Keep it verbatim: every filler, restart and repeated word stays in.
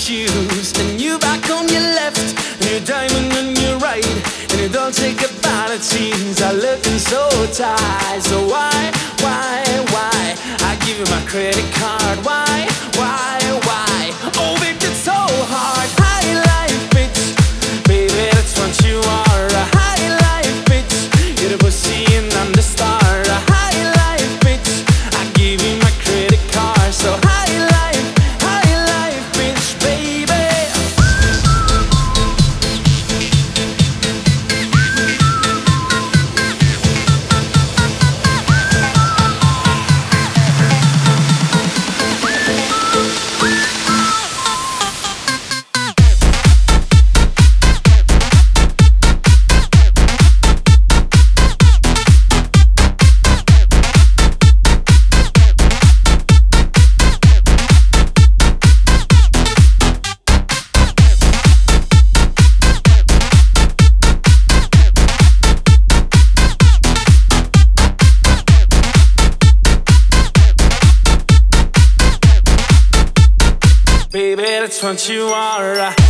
shoes, and you back on your left, and your diamond on your right, and you don't take a bite of cheese. I looking so tight, so why, why, why? I give you my credit card. Why, why, why? Oh, baby, it's so hard. High life, bitch, baby, that's what you are. A high life, bitch, you're the pussy and I'm the star. A high life, bitch, I give you my credit card. So high life, high life, bitch, baby. Baby, that's what you are.